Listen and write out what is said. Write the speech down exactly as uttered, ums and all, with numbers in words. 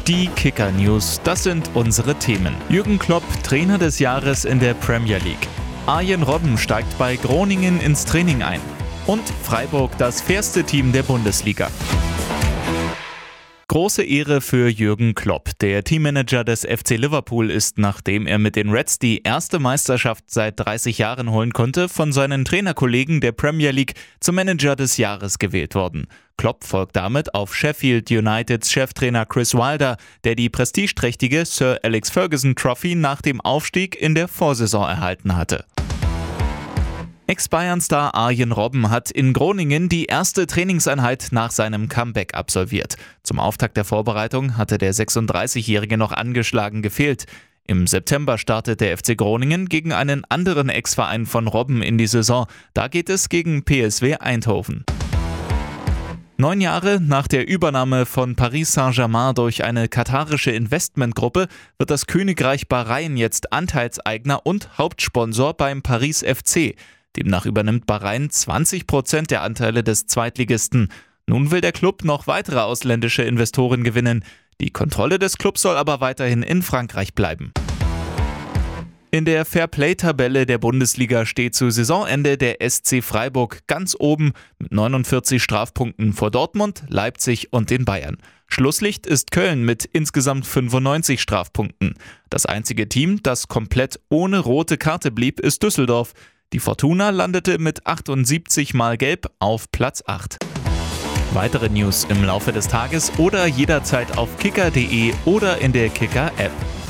Die Kicker-News, das sind unsere Themen. Jürgen Klopp, Trainer des Jahres in der Premier League. Arjen Robben steigt bei Groningen ins Training ein. Und Freiburg, das fairste Team der Bundesliga. Große Ehre für Jürgen Klopp. Der Teammanager des F C Liverpool ist, nachdem er mit den Reds die erste Meisterschaft seit dreißig Jahren holen konnte, von seinen Trainerkollegen der Premier League zum Manager des Jahres gewählt worden. Klopp folgt damit auf Sheffield Uniteds Cheftrainer Chris Wilder, der die prestigeträchtige Sir Alex Ferguson Trophy nach dem Aufstieg in der Vorsaison erhalten hatte. Ex-Bayern-Star Arjen Robben hat in Groningen die erste Trainingseinheit nach seinem Comeback absolviert. Zum Auftakt der Vorbereitung hatte der sechsunddreißigjährige noch angeschlagen gefehlt. Im September startet der F C Groningen gegen einen anderen Ex-Verein von Robben in die Saison. Da geht es gegen P S V Eindhoven. Neun Jahre nach der Übernahme von Paris Saint-Germain durch eine katarische Investmentgruppe wird das Königreich Bahrain jetzt Anteilseigner und Hauptsponsor beim Paris F C. Demnach übernimmt Bahrain zwanzig Prozent der Anteile des Zweitligisten. Nun will der Club noch weitere ausländische Investoren gewinnen. Die Kontrolle des Clubs soll aber weiterhin in Frankreich bleiben. In der Fairplay-Tabelle der Bundesliga steht zu Saisonende der S C Freiburg ganz oben mit neunundvierzig Strafpunkten vor Dortmund, Leipzig und den Bayern. Schlusslicht ist Köln mit insgesamt fünfundneunzig Strafpunkten. Das einzige Team, das komplett ohne rote Karte blieb, ist Düsseldorf. Die Fortuna landete mit achtundsiebzig mal gelb auf Platz acht. Weitere News im Laufe des Tages oder jederzeit auf kicker punkt de oder in der Kicker-App.